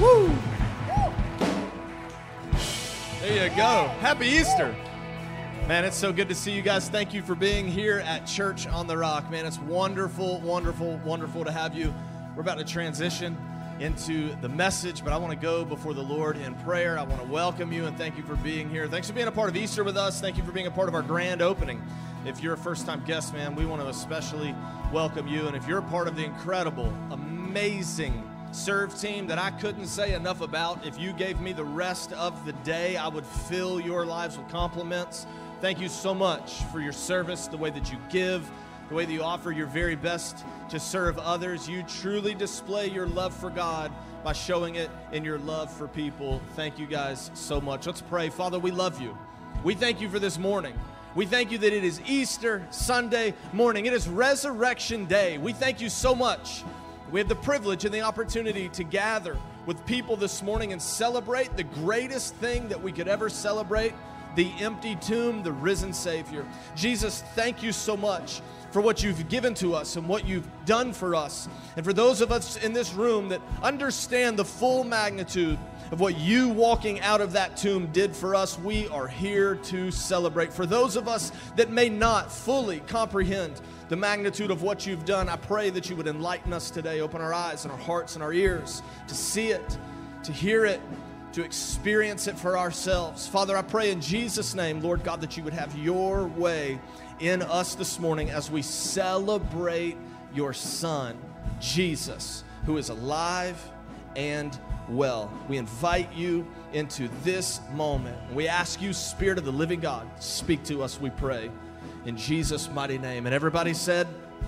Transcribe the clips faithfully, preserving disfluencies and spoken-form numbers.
Woo! There you go. Happy Easter. Man, it's so good to see you guys. Thank you for being here at Church on the Rock. Man, it's wonderful, wonderful, wonderful to have you. We're about to transition into the message, but I want to go before the Lord in prayer. I want to welcome you and thank you for being here. Thanks for being a part of Easter with us. Thank you for being a part of our grand opening. If you're a first-time guest, man, we want to especially welcome you. And if you're a part of the incredible, amazing serve team that I couldn't say enough about, if you gave me the rest of the day, I would fill your lives with compliments. Thank you so much for your service, the way that you give, the way that you offer your very best to serve others. You truly display your love for God by showing it in your love for people. Thank you guys so much. Let's pray. Father, we love you. We thank you for this morning. We thank you that it is Easter Sunday morning. It is Resurrection Day. We thank you so much. We have the privilege and the opportunity to gather with people this morning and celebrate the greatest thing that we could ever celebrate, the empty tomb, the risen Savior. Jesus, thank you so much for what you've given to us and what you've done for us. And for those of us in this room that understand the full magnitude of what you walking out of that tomb did for us, we are here to celebrate. For those of us that may not fully comprehend the magnitude of what you've done, I pray that you would enlighten us today, open our eyes and our hearts and our ears to see it, to hear it, to experience it for ourselves. Father, I pray in Jesus' name, Lord God, that you would have your way in us this morning as we celebrate your Son, Jesus, who is alive and well. We invite you into this moment. We ask you, Spirit of the living God, speak to us, we pray, in Jesus' mighty name. And everybody said,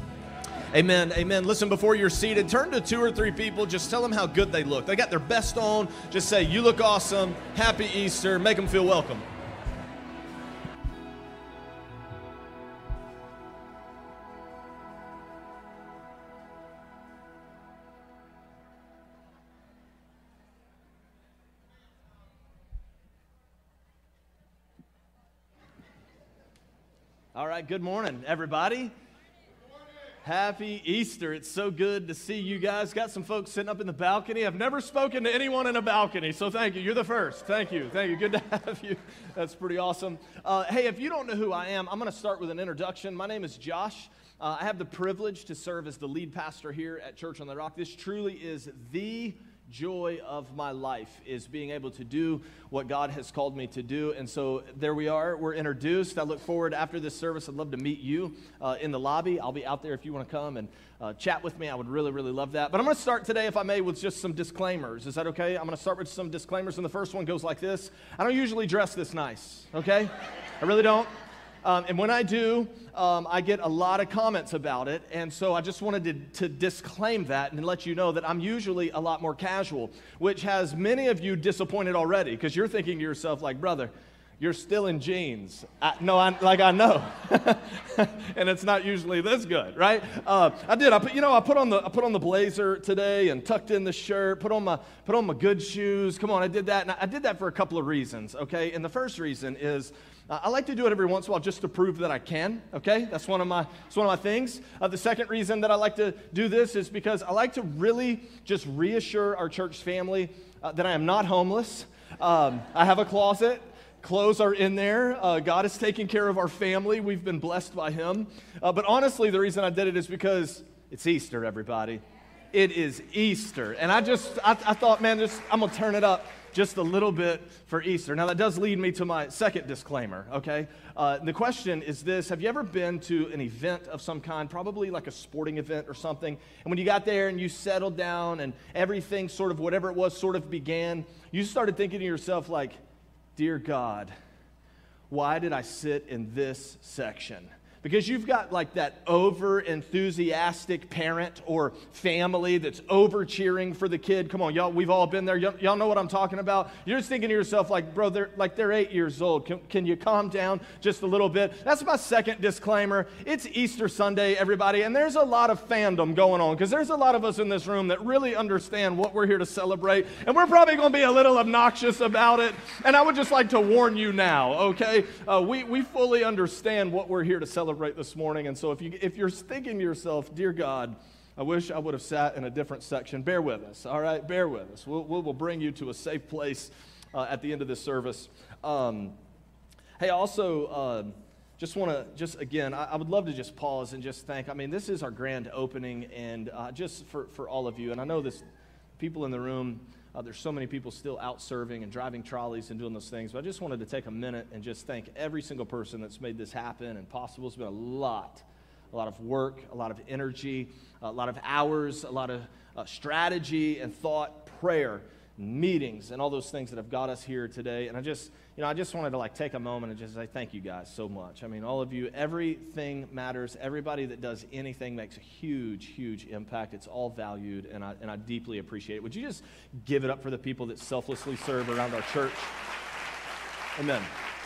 amen, amen. Listen, before you're seated, turn to two or three people. Just tell them how good they look. They got their best on. Just say, you look awesome. Happy Easter. Make them feel welcome. All right, good morning, everybody. Good morning. Happy Easter. It's so good to see you guys. Got some folks sitting up in the balcony. I've never spoken to anyone in a balcony, so thank you. You're the first. Thank you. Thank you. Good to have you. That's pretty awesome. Uh, hey, if you don't know who I am, I'm going to start with an introduction. My name is Josh. Uh, I have the privilege to serve as the lead pastor here at Church on the Rock. This truly is the joy of my life, is being able to do what God has called me to do. And so there we are. We're introduced. I look forward after this service. I'd love to meet you uh, in the lobby. I'll be out there if you want to come and uh, chat with me. I would really, really love that. But I'm going to start today, if I may, with just some disclaimers. Is that okay? I'm going to start with some disclaimers. And the first one goes like this. I don't usually dress this nice, okay? I really don't. Um, and when I do, um, I get a lot of comments about it, and so I just wanted to, to disclaim that and let you know that I'm usually a lot more casual, which has many of you disappointed already, because you're thinking to yourself, like, brother, you're still in jeans. I, no, I, like I know, and it's not usually this good, right? Uh, I did. I put, you know, I put on the I put on the blazer today and tucked in the shirt. Put on my put on my good shoes. Come on, I did that, and I, I did that for a couple of reasons. Okay, and the first reason is uh, I like to do it every once in a while just to prove that I can. Okay, that's one of my it's one of my things. Uh, the second reason that I like to do this is because I like to really just reassure our church family uh, that I am not homeless. Um, I have a closet. Clothes are in there. Uh, God is taking care of our family. We've been blessed by Him. Uh, but honestly, the reason I did it is because it's Easter, everybody. It is Easter. And I just, I, I thought, man, just, I'm going to turn it up just a little bit for Easter. Now, that does lead me to my second disclaimer, okay? Uh, the question is this. Have you ever been to an event of some kind, probably like a sporting event or something, and when you got there and you settled down and everything sort of, whatever it was, sort of began, you started thinking to yourself like, dear God, why did I sit in this section? Because you've got like that over-enthusiastic parent or family that's over-cheering for the kid. Come on, y'all, we've all been there. Y'all, y'all know what I'm talking about. You're just thinking to yourself like, bro, they're, like they're eight years old. Can, can you calm down just a little bit? That's my second disclaimer. It's Easter Sunday, everybody, and there's a lot of fandom going on because there's a lot of us in this room that really understand what we're here to celebrate, and we're probably going to be a little obnoxious about it, and I would just like to warn you now, okay? Uh, we, we fully understand what we're here to celebrate this morning, and so if, you, if you're thinking to yourself, dear God, I wish I would have sat in a different section. Bear with us, all right? Bear with us. We'll, we'll bring you to a safe place uh, at the end of this service. Um, hey, also, uh, just want to, just again, I, I would love to just pause and just thank, I mean, this is our grand opening, and uh, just for, for all of you, and I know this, people in the room, uh, there's so many people still out serving and driving trolleys and doing those things, but I just wanted to take a minute and just thank every single person that's made this happen and possible. It's been a lot, a lot of work, a lot of energy, a lot of hours, a lot of uh, strategy and thought, prayer, meetings, and all those things that have got us here today. And I just, you know, I just wanted to like take a moment and just say thank you guys so much. I mean, all of you, everything matters. Everybody that does anything makes a huge, huge impact. It's all valued, and I and I deeply appreciate it. Would you just give it up for the people that selflessly serve around our church? Amen.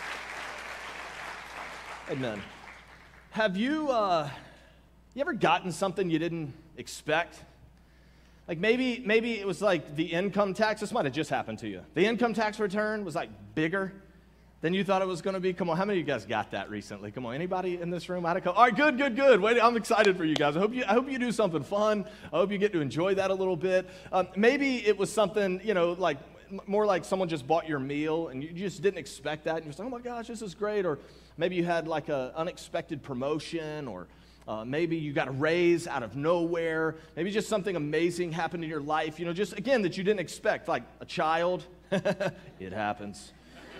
Amen. Have you, uh, you ever gotten something you didn't expect? Like maybe maybe it was like the income tax. This might have just happened to you. The income tax return was like bigger than you thought it was going to be. Come on, how many of you guys got that recently? Come on, anybody in this room? I had a couple. All right, good, good, good. Wait, I'm excited for you guys. I hope you I hope you do something fun. I hope you get to enjoy that a little bit. Um, maybe it was something, you know, like more like someone just bought your meal and you just didn't expect that. And you're just like, oh my gosh, this is great. Or maybe you had like an unexpected promotion, or Uh, maybe you got a raise out of nowhere. Maybe just something amazing happened in your life, you know, just, again, that you didn't expect, like a child. It happens.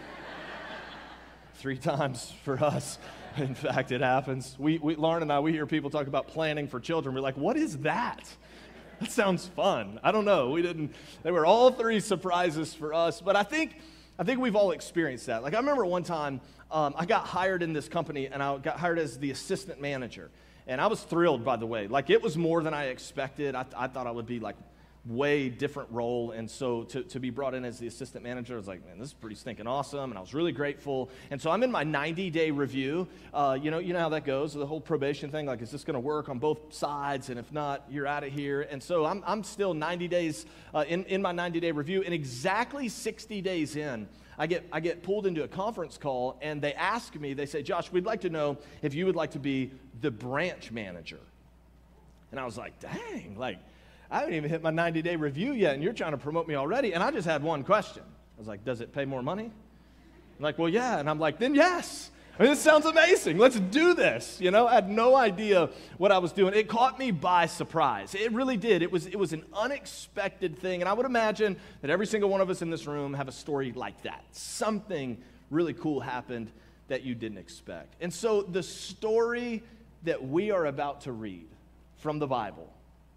Three times for us. In fact, it happens. We, we, Lauren and I, we hear people talk about planning for children. We're like, what is that? That sounds fun. I don't know. We didn't, they were all three surprises for us. But I think, I think we've all experienced that. Like, I remember one time um, I got hired in this company, and I got hired as the assistant manager. And I was thrilled, by the way. Like, it was more than I expected. I, I thought I would be, like, way different role. And so to, to be brought in as the assistant manager, I was like, man, this is pretty stinking awesome. And I was really grateful. And so I'm in my ninety-day review. Uh, you know, you know how that goes, the whole probation thing. Like, is this going to work on both sides? And if not, you're out of here. And so I'm, I'm still ninety days uh, in, in my ninety-day review. And exactly sixty days in, I get I get pulled into a conference call, and they ask me, they say, Josh, we'd like to know if you would like to be the branch manager. And I was like, dang, like, I haven't even hit my ninety-day review yet, and you're trying to promote me already. And I just had one question. I was like, does it pay more money? I'm like, well, yeah. And I'm like, then yes. I mean, this sounds amazing. Let's do this. You know, I had no idea what I was doing. It caught me by surprise. It really did. It was it was an unexpected thing. And I would imagine that every single one of us in this room have a story like that. Something really cool happened that you didn't expect. And so the story that we are about to read from the Bible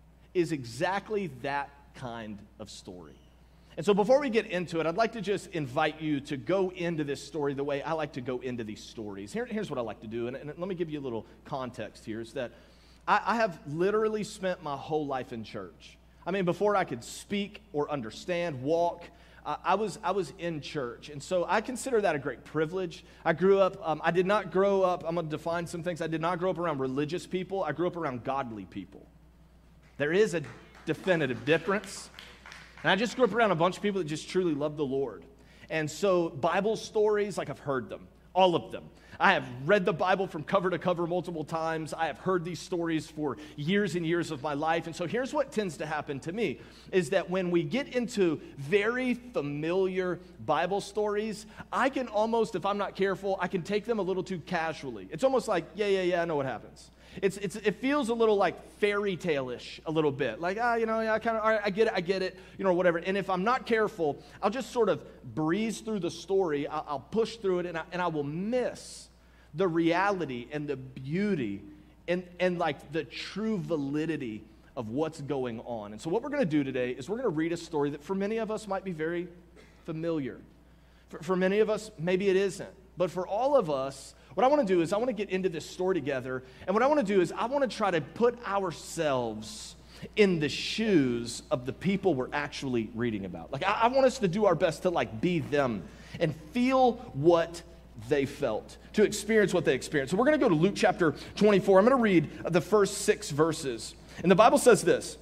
is exactly that kind of story. And so before we get into it, I'd like to just invite you to go into this story the way I like to go into these stories. Here, here's what I like to do, and, and let me give you a little context here, is that I, I have literally spent my whole life in church. I mean, before I could speak or understand, walk, uh, I was I was in church. And so I consider that a great privilege. I grew up, um, I did not grow up, I'm going to define some things. I did not grow up around religious people. I grew up around godly people. There is a definitive difference. And I just grew up around a bunch of people that just truly love the Lord. And so Bible stories, like I've heard them, all of them. I have read the Bible from cover to cover multiple times. I have heard these stories for years and years of my life. And so here's what tends to happen to me, is that when we get into very familiar Bible stories, I can almost, if I'm not careful, I can take them a little too casually. It's almost like, yeah, yeah, yeah, I know what happens. It's, it's, it feels a little like fairy tale-ish a little bit. Like, ah, you know, yeah, I kind of, all right, I get it, I get it, you know, whatever. And if I'm not careful, I'll just sort of breeze through the story. I'll, I'll push through it, and I, and I will miss the reality and the beauty and, and like the true validity of what's going on. And so what we're going to do today is we're going to read a story that for many of us might be very familiar. For, for many of us, maybe it isn't. But for all of us, what I want to do is I want to get into this story together, and what I want to do is I want to try to put ourselves in the shoes of the people we're actually reading about. Like, I, I want us to do our best to, like, be them and feel what they felt, to experience what they experienced. So we're going to go to Luke chapter twenty-four. I'm going to read the first six verses. And the Bible says this.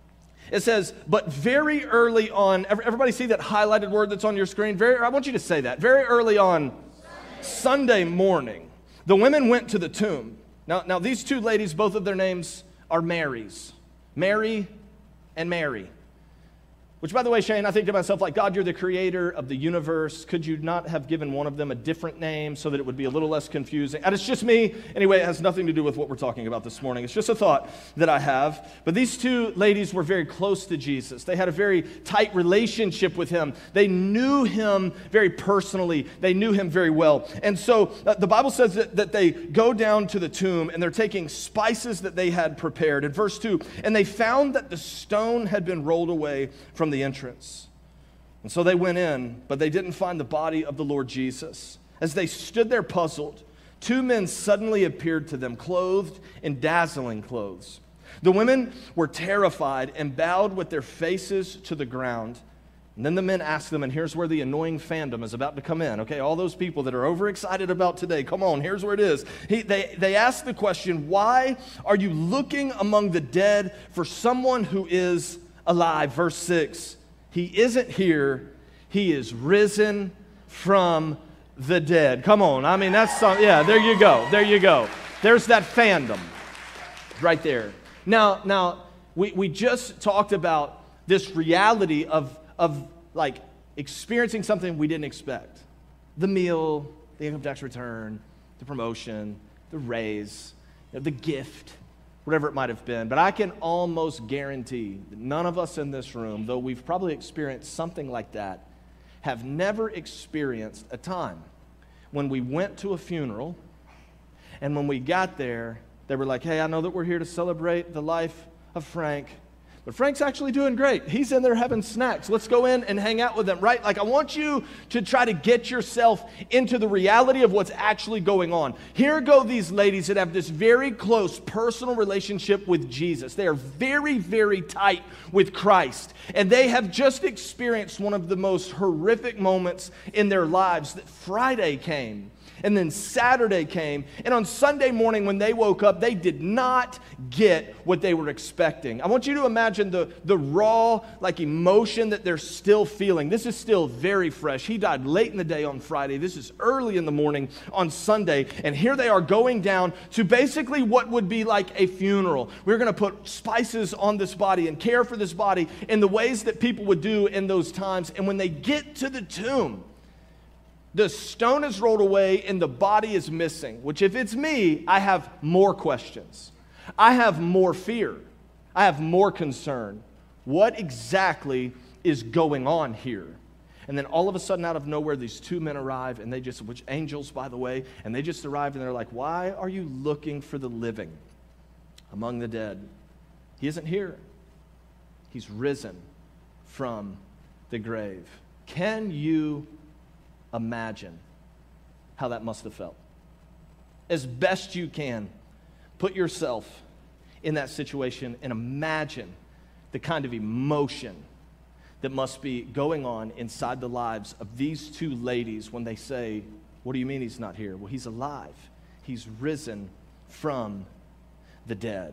It says, but very early on, everybody see that highlighted word that's on your screen? Very, I want you to say that. Very early on Sunday morning, the women went to the tomb. Now, now these two ladies, both of their names are Marys. Mary and Mary. Which, by the way, Shane, I think to myself, like, God, you're the creator of the universe. Could you not have given one of them a different name so that it would be a little less confusing? And it's just me. Anyway, it has nothing to do with what we're talking about this morning. It's just a thought that I have. But these two ladies were very close to Jesus. They had a very tight relationship with him. They knew him very personally. They knew him very well. And so uh, the Bible says that, that they go down to the tomb and they're taking spices that they had prepared. In verse two, and they found that the stone had been rolled away from the entrance. And so they went in, but they didn't find the body of the Lord Jesus. As they stood there puzzled, two men suddenly appeared to them, clothed in dazzling clothes. The women were terrified and bowed with their faces to the ground. And then the men asked them, and here's where the annoying fandom is about to come in. Okay, all those people that are overexcited about today, come on, here's where it is. He, they, they asked the question, why are you looking among the dead for someone who is alive? Verse six, he isn't here, he is risen from the dead. Come on, I mean, that's some, yeah, there you go, there you go. There's that fandom right there. Now, now we, we just talked about this reality of, of like experiencing something we didn't expect. The meal, the income tax return, the promotion, the raise, you know, the gift, whatever it might have been. But I can almost guarantee that none of us in this room, though we've probably experienced something like that, have never experienced a time when we went to a funeral and when we got there, they were like, hey, I know that we're here to celebrate the life of Frank, but Frank's actually doing great. He's in there having snacks. Let's go in and hang out with him, right? Like, I want you to try to get yourself into the reality of what's actually going on. Here go these ladies that have this very close personal relationship with Jesus. They are very, very tight with Christ. And they have just experienced one of the most horrific moments in their lives. That Friday came. And then Saturday came, and on Sunday morning when they woke up, they did not get what they were expecting. I want you to imagine the, the raw, like, emotion that they're still feeling. This is still very fresh. He died late in the day on Friday. This is early in the morning on Sunday, and here they are going down to basically what would be like a funeral. We're going to put spices on this body and care for this body in the ways that people would do in those times. And when they get to the tomb, the stone is rolled away and the body is missing, which if it's me, I have more questions. I have more fear. I have more concern. What exactly is going on here? And then all of a sudden, out of nowhere, these two men arrive, and they just, which angels, by the way, and they just arrive and they're like, why are you looking for the living among the dead? He isn't here. He's risen from the grave. Can you imagine how that must have felt? As best you can, put yourself in that situation and imagine the kind of emotion that must be going on inside the lives of these two ladies when they say, what do you mean he's not here? Well, he's alive. He's risen from the dead.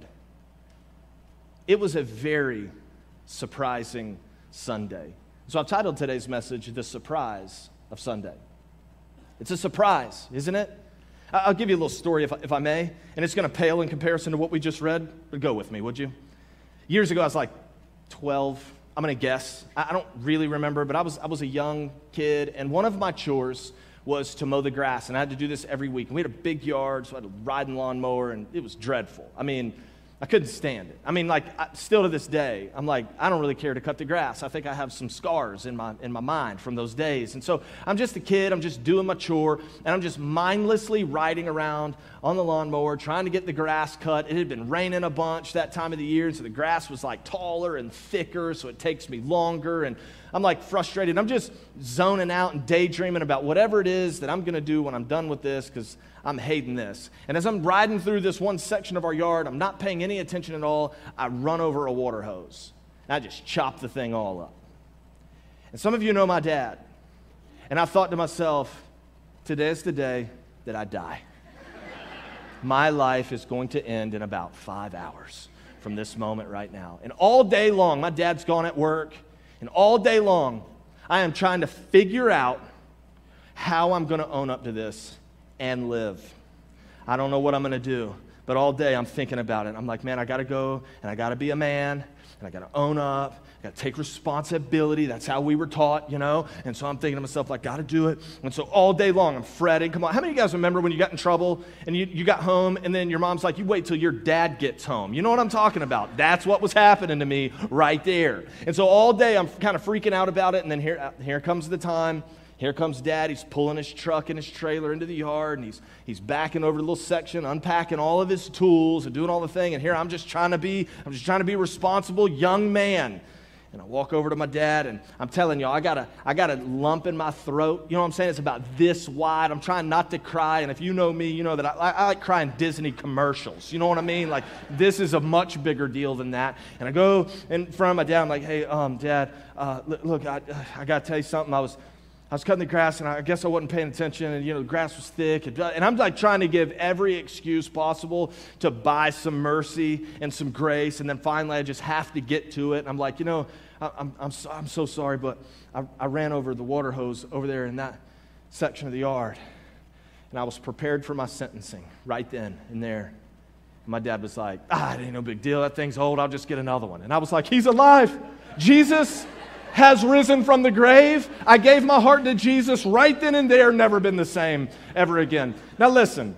It was a very surprising Sunday. So I've titled today's message, The Surprise of Sunday. It's a surprise, isn't it? I'll give you a little story if I, if I may, and it's going to pale in comparison to what we just read, but go with me, would you? Years ago, I was like twelve, I'm going to guess. I, I don't really remember, but I was, I was a young kid, and one of my chores was to mow the grass, and I had to do this every week. And we had a big yard, so I had to ride in lawnmower, and it was dreadful. I mean, I couldn't stand it. I mean, like, I, still to this day, I'm like, I don't really care to cut the grass. I think I have some scars in my in my mind from those days. And so I'm just a kid. I'm just doing my chore, and I'm just mindlessly riding around on the lawnmower trying to get the grass cut. It had been raining a bunch that time of the year, so the grass was, like, taller and thicker, so it takes me longer. And I'm, like, frustrated. I'm just zoning out and daydreaming about whatever it is that I'm going to do when I'm done with this, because I'm hating this. And as I'm riding through this one section of our yard, I'm not paying any attention at all. I run over a water hose. And I just chop the thing all up. And some of you know my dad. And I thought to myself, today's the day that I die. My life is going to end in about five hours from this moment right now. And all day long, my dad's gone at work. And all day long, I am trying to figure out how I'm going to own up to this and live. I don't know what I'm going to do, But all day I'm thinking about it. I'm like, man, I got to go and I got to be a man and I got to own up. I got to take responsibility. That's how we were taught, you know. And so I'm thinking to myself, like, got to do it. And so all day long I'm fretting. Come on, how many of you guys remember when you got in trouble and you, you got home and then your mom's like, you wait till your dad gets home. You know what I'm talking about? That's what was happening to me right there. And so all day I'm kind of freaking out about it. And then here, here comes the time. Here comes Dad. He's pulling his truck and his trailer into the yard, and he's he's backing over the little section, unpacking all of his tools and doing all the thing. And here I'm just trying to be, I'm just trying to be a responsible young man. And I walk over to my dad, and I'm telling y'all, I got a I got a lump in my throat. You know what I'm saying? It's about this wide. I'm trying not to cry. And if you know me, you know that I, I like crying Disney commercials. You know what I mean? Like, this is a much bigger deal than that. And I go in front of my dad. I'm like, hey, um, Dad, uh, look, I I got to tell you something. I was. I was cutting the grass, and I guess I wasn't paying attention, and, you know, the grass was thick. And, and I'm, like, trying to give every excuse possible to buy some mercy and some grace, and then finally I just have to get to it. And I'm like, you know, I, I'm, I'm, so, I'm so sorry, but I, I ran over the water hose over there in that section of the yard, and I was prepared for my sentencing right then and there. And my dad was like, ah, it ain't no big deal. That thing's old. I'll just get another one. And I was like, he's alive. Jesus has risen from the grave. I gave my heart to Jesus right then and there, never been the same ever again. Now listen,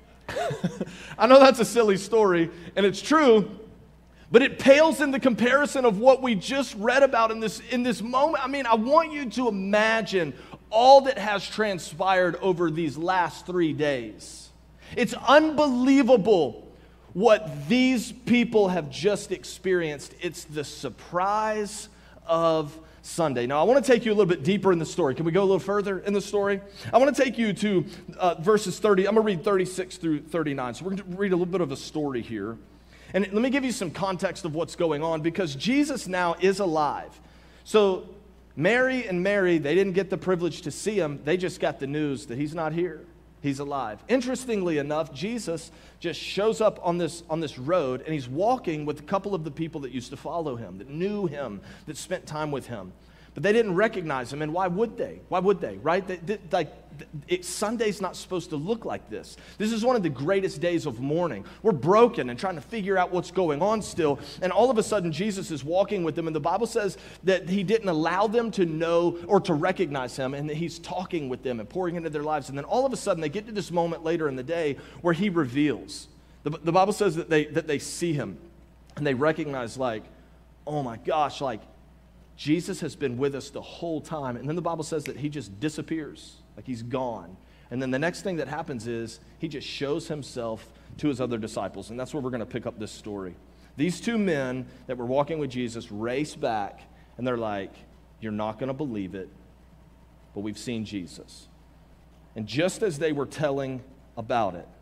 I know that's a silly story, and it's true, but it pales in the comparison of what we just read about in this, in this moment. I mean, I want you to imagine all that has transpired over these last three days. It's unbelievable what these people have just experienced. It's the surprise of Sunday. Now, I want to take you a little bit deeper in the story. Can we go a little further in the story? I want to take you to uh, verses thirty. I'm going to read thirty-six through thirty-nine. So we're going to read a little bit of a story here. And let me give you some context of what's going on, because Jesus now is alive. So Mary and Mary, they didn't get the privilege to see him. They just got the news that he's not here. He's alive. Interestingly enough, Jesus just shows up on this, on this road, and he's walking with a couple of the people that used to follow him, that knew him, that spent time with him. But they didn't recognize him, and why would they? Why would they, right? They, they, like, it, Sunday's not supposed to look like this. This is one of the greatest days of mourning. We're broken and trying to figure out what's going on still, and all of a sudden Jesus is walking with them, and the Bible says that he didn't allow them to know or to recognize him, and that he's talking with them and pouring into their lives. And then all of a sudden they get to this moment later in the day where he reveals. The, the Bible says that they, that they see him, and they recognize, like, oh my gosh, like, Jesus has been with us the whole time. And then the Bible says that he just disappears, like he's gone. And then the next thing that happens is he just shows himself to his other disciples. And that's where we're going to pick up this story. These two men that were walking with Jesus race back, and they're like, you're not going to believe it, but we've seen Jesus. And just as they were telling about it,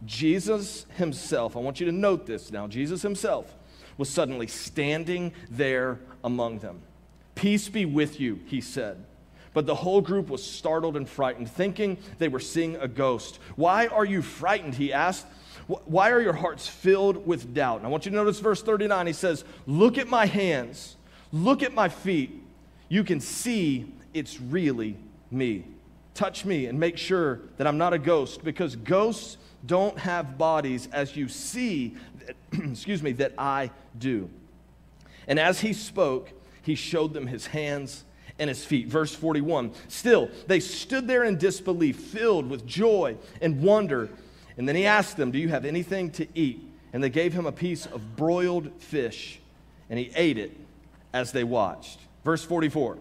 Jesus himself, I want you to note this now, Jesus himself was suddenly standing there among them. Peace be with you, he said. But the whole group was startled and frightened, thinking they were seeing a ghost. Why are you frightened, he asked. Why are your hearts filled with doubt? And I want you to notice verse thirty-nine. He says, look at my hands. Look at my feet. You can see it's really me. Touch me and make sure that I'm not a ghost, because ghosts don't have bodies as you see, excuse me, that I do. And as he spoke, he showed them his hands and his feet. Verse forty-one, still, they stood there in disbelief, filled with joy and wonder. And then he asked them, do you have anything to eat? And they gave him a piece of broiled fish, and he ate it as they watched. Verse forty-four,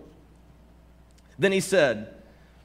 then he said,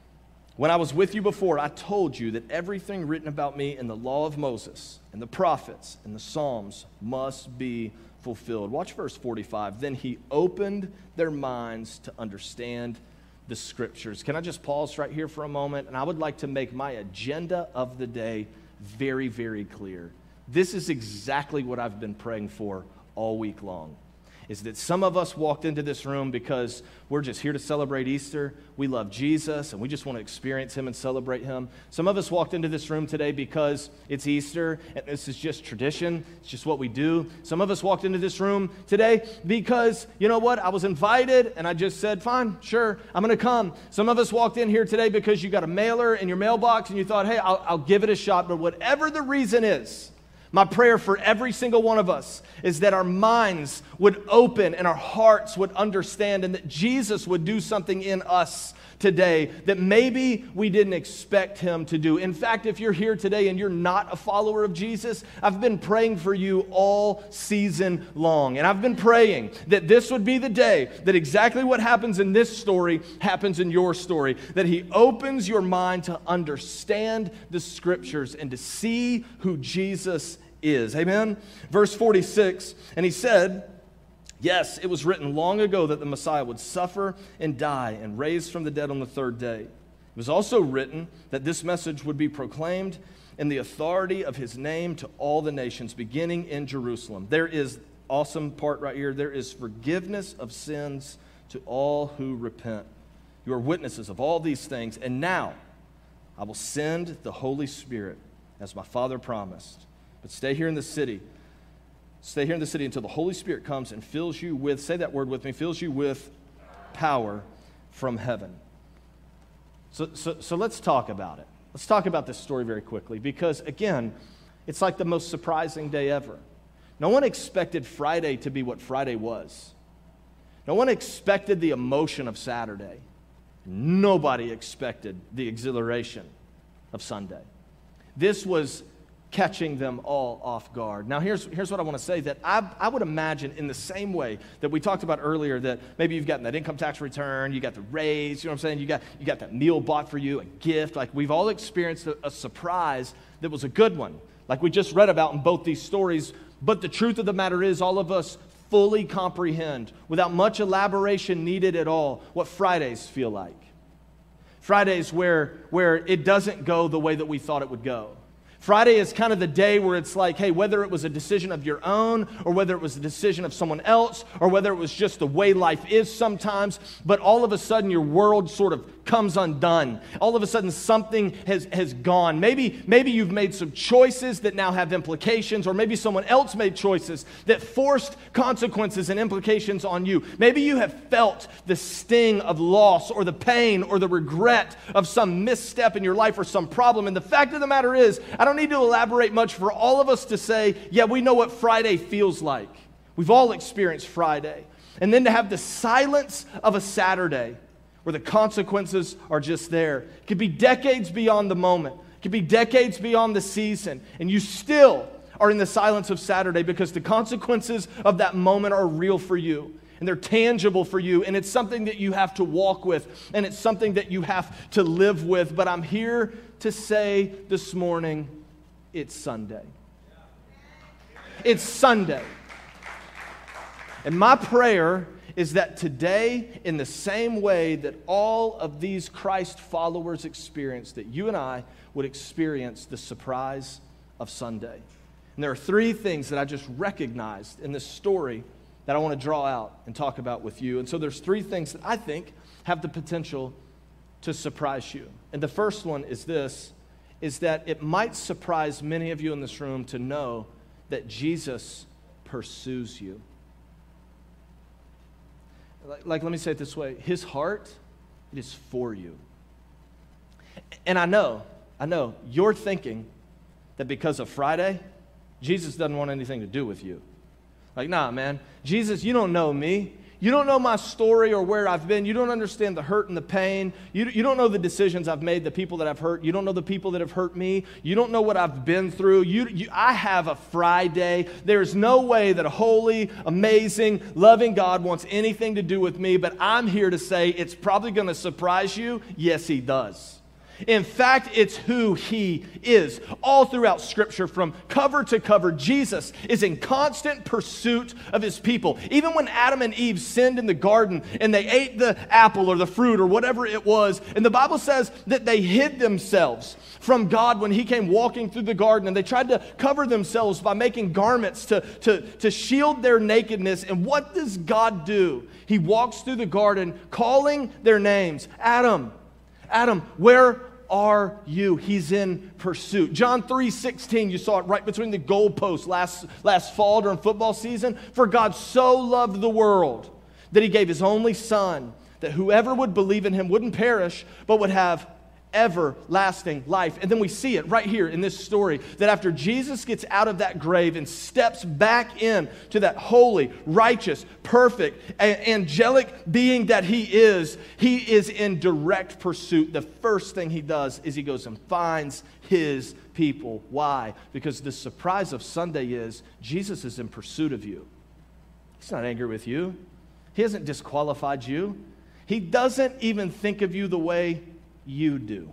when I was with you before, I told you that everything written about me in the law of Moses and the prophets and the Psalms must be fulfilled. Watch verse forty-five. Then he opened their minds to understand the scriptures. Can I just pause right here for a moment? And I would like to make my agenda of the day very, very clear. This is exactly what I've been praying for all week long. Is that some of us walked into this room because we're just here to celebrate Easter. We love Jesus, and we just want to experience him and celebrate him. Some of us walked into this room today because it's Easter, and this is just tradition. It's just what we do. Some of us walked into this room today because, you know what, I was invited, and I just said, fine, sure, I'm going to come. Some of us walked in here today because you got a mailer in your mailbox, and you thought, hey, I'll, I'll give it a shot. But whatever the reason is, My prayer for every single one of us is that our minds would open and our hearts would understand, and that Jesus would do something in us today that maybe we didn't expect him to do. In fact, if you're here today and you're not a follower of Jesus, I've been praying for you all season long. And I've been praying that this would be the day that exactly what happens in this story happens in your story. That he opens your mind to understand the scriptures and to see who Jesus is. Amen? Verse forty-six, and he said, yes, it was written long ago that the Messiah would suffer and die and raise from the dead on the third day. It was also written that this message would be proclaimed in the authority of his name to all the nations, beginning in Jerusalem. There is awesome part right here. There is forgiveness of sins to all who repent. You are witnesses of all these things, and now I will send the Holy Spirit as my Father promised. But stay here in the city. Stay here in the city until the Holy Spirit comes and fills you with, say that word with me, fills you with power from heaven. So, so, so let's talk about it. Let's talk about this story very quickly because, again, it's like the most surprising day ever. No one expected Friday to be what Friday was. No one expected the emotion of Saturday. Nobody expected the exhilaration of Sunday. This was catching them all off guard. Now, here's, here's what I want to say, that I, I would imagine in the same way that we talked about earlier, that maybe you've gotten that income tax return, you got the raise, you know what I'm saying, you got, you got that meal bought for you, a gift, like we've all experienced a, a surprise that was a good one, like we just read about in both these stories, but the truth of the matter is all of us fully comprehend, without much elaboration needed at all, what Fridays feel like. Fridays where, where it doesn't go the way that we thought it would go. Friday is kind of the day where it's like, hey, whether it was a decision of your own or whether it was a decision of someone else or whether it was just the way life is sometimes, but all of a sudden your world sort of comes undone. All of a sudden something has, has gone. Maybe, maybe you've made some choices that now have implications, or maybe someone else made choices that forced consequences and implications on you. Maybe you have felt the sting of loss or the pain or the regret of some misstep in your life or some problem. And the fact of the matter is, I don't need to elaborate much for all of us to say, yeah, we know what Friday feels like. We've all experienced Friday. And then to have the silence of a Saturday where the consequences are just there. It could be decades beyond the moment. It could be decades beyond the season. And you still are in the silence of Saturday because the consequences of that moment are real for you. And they're tangible for you. And it's something that you have to walk with. And it's something that you have to live with. But I'm here to say this morning, it's Sunday. It's Sunday. And my prayer is that today, in the same way that all of these Christ followers experienced, that you and I would experience the surprise of Sunday. And there are three things that I just recognized in this story that I want to draw out and talk about with you. And so there's three things that I think have the potential to surprise you. And the first one is this, is that it might surprise many of you in this room to know that Jesus pursues you. Like, like, let me say it this way. His heart, it is for you. And I know, I know, you're thinking that because of Friday, Jesus doesn't want anything to do with you. Like, nah, man, Jesus, you don't know me. You don't know my story or where I've been. You don't understand the hurt and the pain. You, you don't know the decisions I've made, the people that I've hurt. You don't know the people that have hurt me. You don't know what I've been through. You, you, I have a Friday. There's no way that a holy, amazing, loving God wants anything to do with me, but I'm here to say it's probably going to surprise you. Yes, he does. In fact, it's who he is. All throughout Scripture, from cover to cover, Jesus is in constant pursuit of his people. Even when Adam and Eve sinned in the garden and they ate the apple or the fruit or whatever it was, and the Bible says that they hid themselves from God when he came walking through the garden, and they tried to cover themselves by making garments to, to, to shield their nakedness. And what does God do? He walks through the garden calling their names. Adam, Adam, where are you? He's in pursuit. John three sixteen, you saw it right between the goalposts last, last fall during football season. For God so loved the world that he gave his only son, that whoever would believe in him wouldn't perish, but would have everlasting life. And then we see it right here in this story that after Jesus gets out of that grave and steps back in to that holy, righteous, perfect, a- angelic being that he is, he is in direct pursuit. The first thing he does is he goes and finds his people. Why? Because the surprise of Sunday is Jesus is in pursuit of you. He's not angry with you. He hasn't disqualified you. He doesn't even think of you the way you do.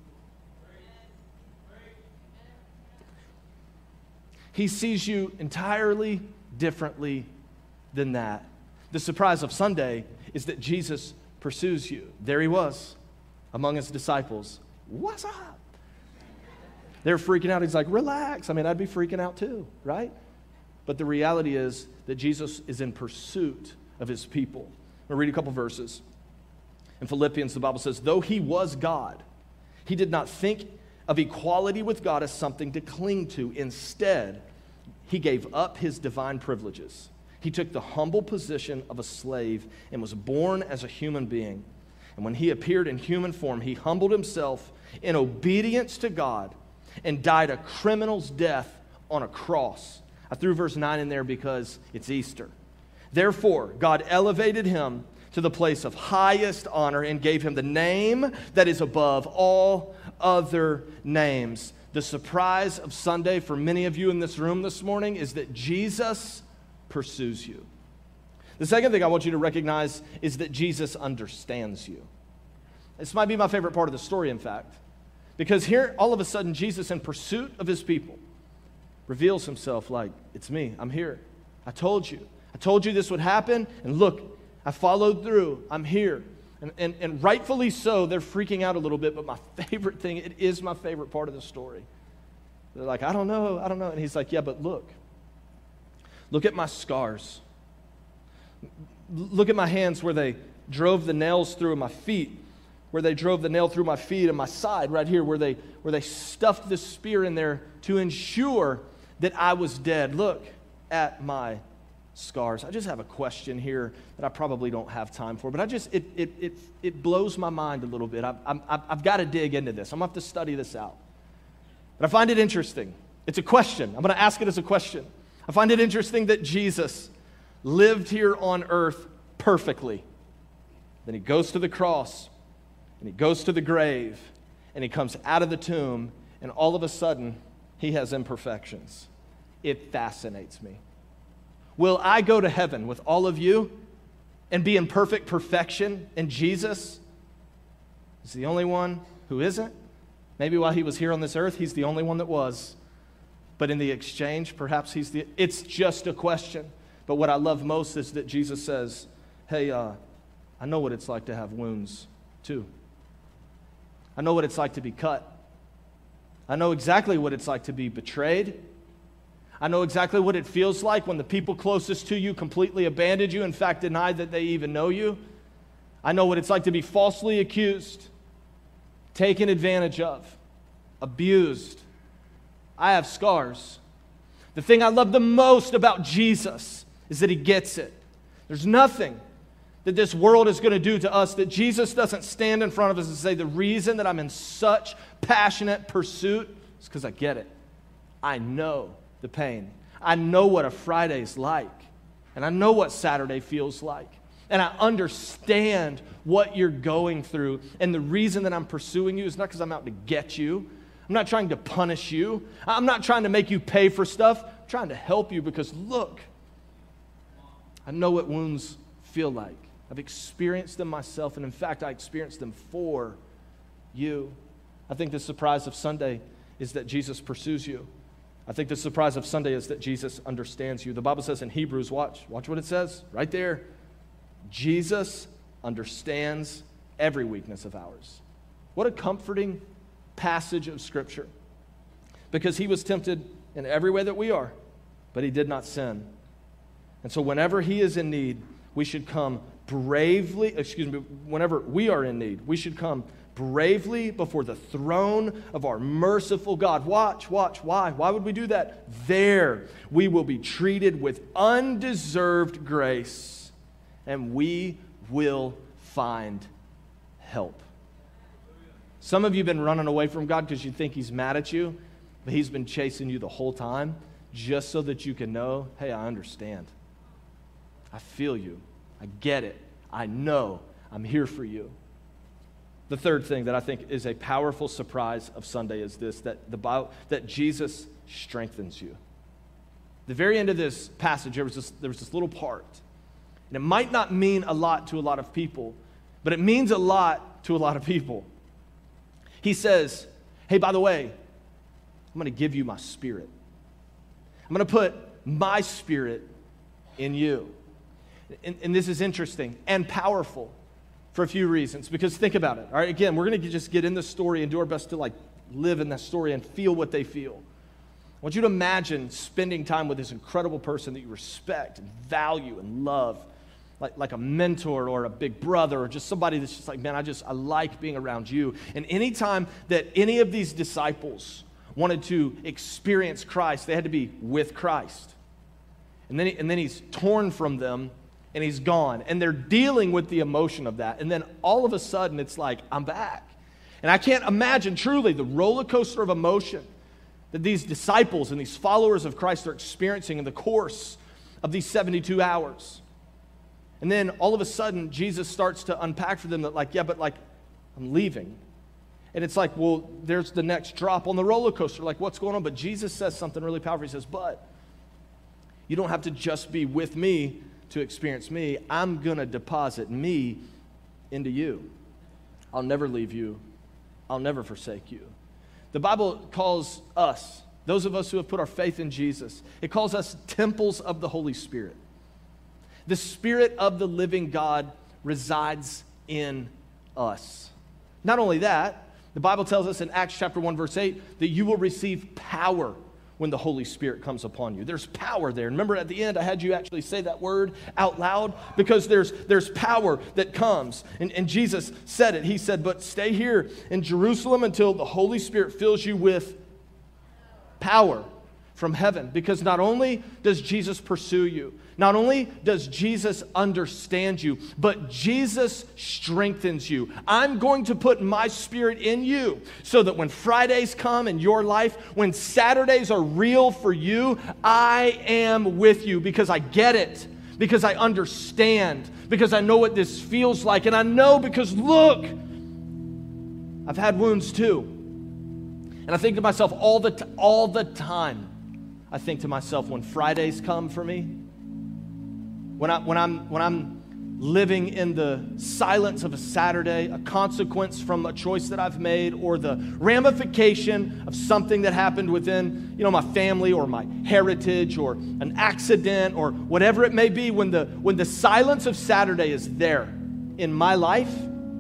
He sees you entirely differently than that. The surprise of Sunday is that Jesus pursues you. There he was among his disciples. What's up? They're freaking out. He's like, relax. I mean, I'd be freaking out too, right? But the reality is that Jesus is in pursuit of his people. I'm going to read a couple verses. In Philippians, the Bible says, though he was God, he did not think of equality with God as something to cling to. Instead, he gave up his divine privileges. He took the humble position of a slave and was born as a human being. And when he appeared in human form, he humbled himself in obedience to God and died a criminal's death on a cross. I threw verse nine in there because it's Easter. Therefore, God elevated him to the place of highest honor and gave him the name that is above all other names. The surprise of Sunday for many of you in this room this morning is that Jesus pursues you. The second thing I want you to recognize is that Jesus understands you. This might be my favorite part of the story, in fact, because here, all of a sudden, Jesus, in pursuit of his people, reveals himself like, it's me, I'm here. I told you. I told you this would happen, and look, I followed through. I'm here. And, and, and rightfully so, they're freaking out a little bit, but my favorite thing, it is my favorite part of the story. They're like, I don't know, I don't know. And he's like, yeah, but look. Look at my scars. Look at my hands where they drove the nails through, and my feet where they drove the nail through my feet, and my side right here where they, where they stuffed the spear in there to ensure that I was dead. Look at my scars. I just have a question here that I probably don't have time for, but I just, it it it, it blows my mind a little bit. I've, I've, I've got to dig into this. I'm going to have to study this out. But I find it interesting. It's a question. I'm going to ask it as a question. I find it interesting that Jesus lived here on earth perfectly. Then he goes to the cross, and he goes to the grave, and he comes out of the tomb, and all of a sudden, he has imperfections. It fascinates me. Will I go to heaven with all of you and be in perfect perfection, and Jesus is the only one who isn't? Maybe while he was here on this earth, he's the only one that was. But in the exchange, perhaps he's the... It's just a question. But what I love most is that Jesus says, hey, uh, I know what it's like to have wounds, too. I know what it's like to be cut. I know exactly what it's like to be betrayed. I know exactly what it feels like when the people closest to you completely abandoned you, in fact, denied that they even know you. I know what it's like to be falsely accused, taken advantage of, abused. I have scars. The thing I love the most about Jesus is that he gets it. There's nothing that this world is going to do to us that Jesus doesn't stand in front of us and say, the reason that I'm in such passionate pursuit is because I get it. I know the pain. I know what a Friday's like, and I know what Saturday feels like, and I understand what you're going through, and the reason that I'm pursuing you is not because I'm out to get you. I'm not trying to punish you. I'm not trying to make you pay for stuff. I'm trying to help you because, look, I know what wounds feel like. I've experienced them myself, and in fact, I experienced them for you. I think the surprise of Sunday is that Jesus pursues you. I think the surprise of Sunday is that Jesus understands you. The Bible says in Hebrews, watch, watch what it says right there. Jesus understands every weakness of ours. What a comforting passage of Scripture. Because he was tempted in every way that we are, but he did not sin. And so whenever he is in need, we should come bravely, excuse me, whenever we are in need, we should come bravely before the throne of our merciful God. Watch, watch, why? Why would we do that? There we will be treated with undeserved grace, and we will find help. Some of you have been running away from God because you think he's mad at you, but he's been chasing you the whole time just so that you can know, hey, I understand. I feel you. I get it. I know. I'm here for you. The third thing that I think is a powerful surprise of Sunday is this, that the Bible, that Jesus strengthens you. The very end of this passage, there was this, there was this little part, and it might not mean a lot to a lot of people, but it means a lot to a lot of people. He says, hey, by the way, I'm going to give you my spirit. I'm going to put my spirit in you. And, and this is interesting and powerful for a few reasons, because think about it. All right, again, we're going to just get in the story and do our best to like live in that story and feel what they feel. I want you to imagine spending time with this incredible person that you respect and value and love, like, like a mentor or a big brother or just somebody that's just like, man, I just, I like being around you. And anytime that any of these disciples wanted to experience Christ, they had to be with Christ. And then, he, and then he's torn from them and he's gone. And they're dealing with the emotion of that. And then all of a sudden it's like, I'm back. And I can't imagine truly the roller coaster of emotion that these disciples and these followers of Christ are experiencing in the course of these seventy-two hours. And then all of a sudden, Jesus starts to unpack for them that like, yeah, but like, I'm leaving. And it's like, well, there's the next drop on the roller coaster. Like, what's going on? But Jesus says something really powerful. He says, but you don't have to just be with me to experience me. I'm going to deposit me into you. I'll never leave you. I'll never forsake you. The Bible calls us, those of us who have put our faith in Jesus, it calls us temples of the Holy Spirit. The Spirit of the living God resides in us. Not only that, the Bible tells us in Acts chapter one, verse eight, that you will receive power when the Holy Spirit comes upon you. There's power there. Remember at the end, I had you actually say that word out loud because there's, there's power that comes. And, and Jesus said it. He said, but stay here in Jerusalem until the Holy Spirit fills you with power from heaven. Because not only does Jesus pursue you, not only does Jesus understand you, but Jesus strengthens you. I'm going to put my spirit in you so that when Fridays come in your life, when Saturdays are real for you, I am with you because I get it, because I understand, because I know what this feels like. And I know because, look, I've had wounds too. And I think to myself all the, t- all the time, I think to myself, when Fridays come for me, when, I, when, I'm, when I'm living in the silence of a Saturday, a consequence from a choice that I've made, or the ramification of something that happened within, you know, my family or my heritage or an accident or whatever it may be, when the, when the silence of Saturday is there in my life,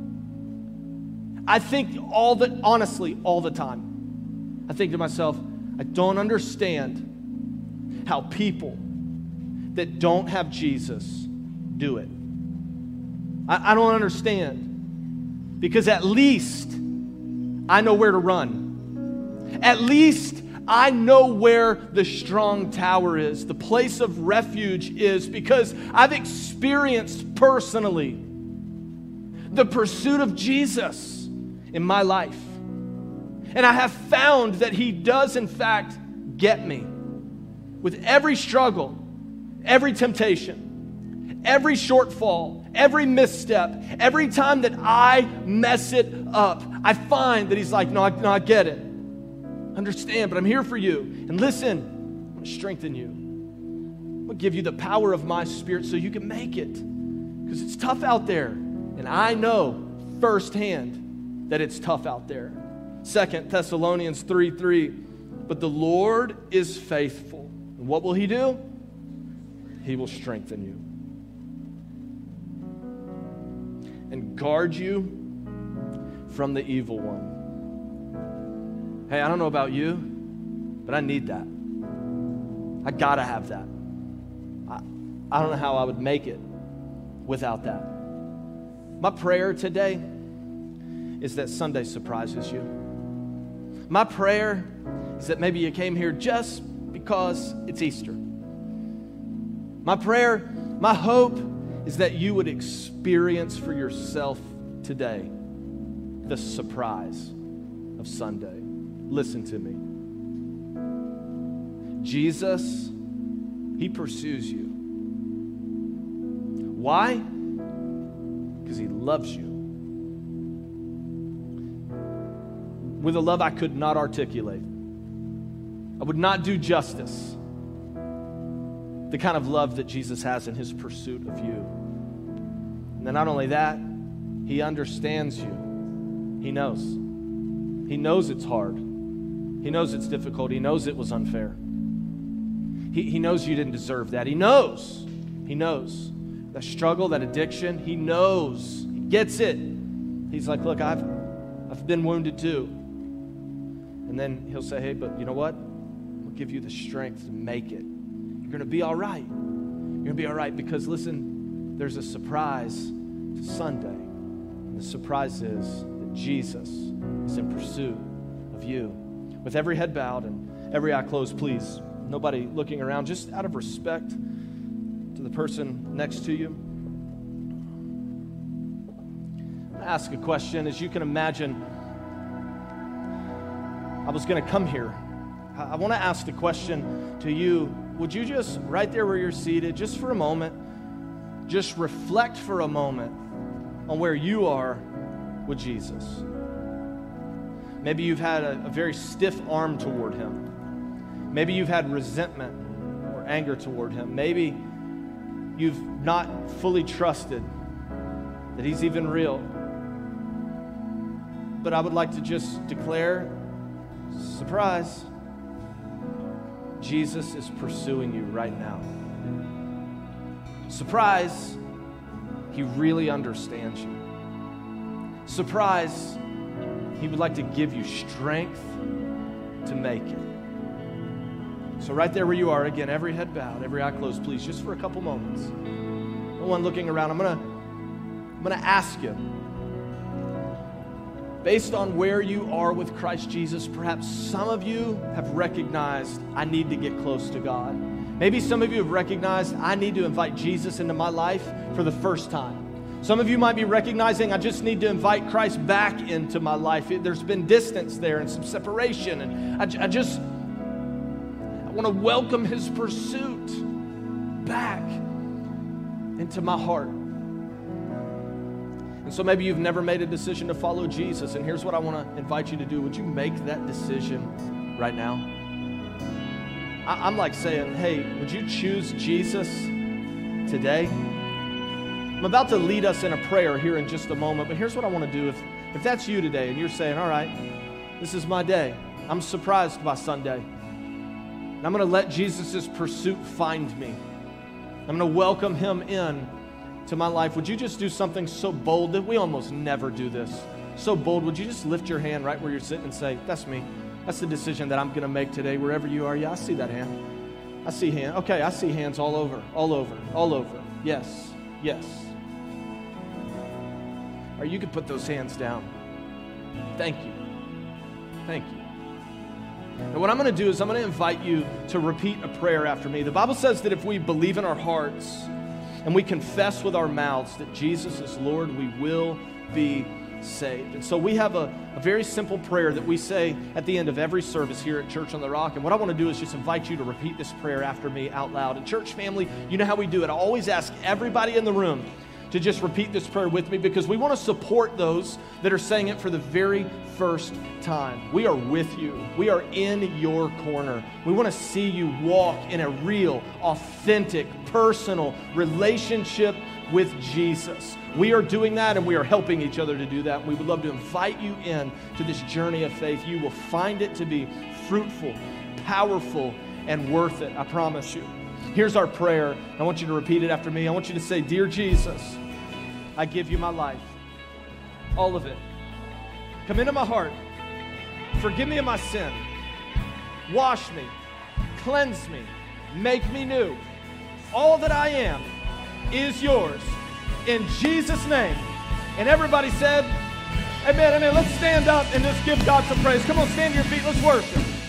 I think all the, honestly, all the time, I think to myself, I don't understand how people that don't have Jesus do it. I, I don't understand, because at least I know where to run. At least I know where the strong tower is, the place of refuge is, because I've experienced personally the pursuit of Jesus in my life. And I have found that he does in fact get me with every struggle, every temptation, every shortfall, every misstep, every time that I mess it up. I find that he's like, no, I, no, I get it. Understand, but I'm here for you. And listen, I'm going to strengthen you. I'm going to give you the power of my spirit so you can make it. Because it's tough out there. And I know firsthand that it's tough out there. Second Thessalonians three three, but the Lord is faithful. And what will he do? He will strengthen you and guard you from the evil one. Hey, I don't know about you, but I need that. I gotta have that. I, I don't know how I would make it without that. My prayer today is that Sunday surprises you. My prayer is that maybe you came here just because it's Easter. My prayer, my hope is that you would experience for yourself today the surprise of Sunday. Listen to me. Jesus, he pursues you. Why? Because he loves you. With a love I could not articulate. I would not do justice. The kind of love that Jesus has in his pursuit of you. And then not only that, he understands you. He knows. He knows it's hard. He knows it's difficult. He knows it was unfair. He, he knows you didn't deserve that. He knows. He knows. That struggle, that addiction, he knows. He gets it. He's like, look, I've, I've been wounded too. And then he'll say, hey, but you know what? I'm going to give you the strength to make it. You're going to be all right. You're going to be all right because, listen, there's a surprise to Sunday. And the surprise is that Jesus is in pursuit of you. With every head bowed and every eye closed, please, nobody looking around, just out of respect to the person next to you. I'm going to ask a question. As you can imagine, I was going to come here. I want to ask the question to you. Would you just, right there where you're seated, just for a moment, just reflect for a moment on where you are with Jesus? Maybe you've had a, a very stiff arm toward him. Maybe you've had resentment or anger toward him. Maybe you've not fully trusted that he's even real. But I would like to just declare, surprise, Jesus is pursuing you right now. Surprise, he really understands you. Surprise, he would like to give you strength to make it. So right there where you are, again, every head bowed, every eye closed, please, just for a couple moments. No one looking around. I'm gonna, I'm gonna ask you, based on where you are with Christ Jesus, perhaps some of you have recognized, I need to get close to God. Maybe some of you have recognized, I need to invite Jesus into my life for the first time. Some of you might be recognizing, I just need to invite Christ back into my life. There's been distance there and some separation, and I, I just, I want to welcome his pursuit back into my heart. And so maybe you've never made a decision to follow Jesus, and here's what I want to invite you to do. Would you make that decision right now? I, I'm like saying, hey, would you choose Jesus today? I'm about to lead us in a prayer here in just a moment, but here's what I want to do. If, if that's you today and you're saying, all right, this is my day. I'm surprised by Sunday. And I'm going to let Jesus' pursuit find me. I'm going to welcome him in to my life. Would you just do something so bold that we almost never do this? So bold, would you just lift your hand right where you're sitting and say, that's me. That's the decision that I'm going to make today, wherever you are. Yeah, I see that hand. I see hand. Okay, I see hands all over, all over, all over. Yes, yes. Or you could put those hands down. Thank you. Thank you. And what I'm going to do is I'm going to invite you to repeat a prayer after me. The Bible says that if we believe in our hearts and we confess with our mouths that Jesus is Lord, we will be saved. And so we have a, a very simple prayer that we say at the end of every service here at Church on the Rock. And what I want to do is just invite you to repeat this prayer after me out loud. And church family, you know how we do it. I always ask everybody in the room to just repeat this prayer with me because we want to support those that are saying it for the very first time. We are with you. We are in your corner. We want to see you walk in a real, authentic, personal relationship with Jesus. We are doing that and we are helping each other to do that. We would love to invite you in to this journey of faith. You will find it to be fruitful, powerful, and worth it. I promise you. Here's our prayer. I want you to repeat it after me. I want you to say, Dear Jesus, I give you my life, all of it. Come into my heart. Forgive me of my sin. Wash me. Cleanse me. Make me new. All that I am is yours. In Jesus' name. And everybody said, amen, amen. Let's stand up and just give God some praise. Come on, stand to your feet. Let's worship.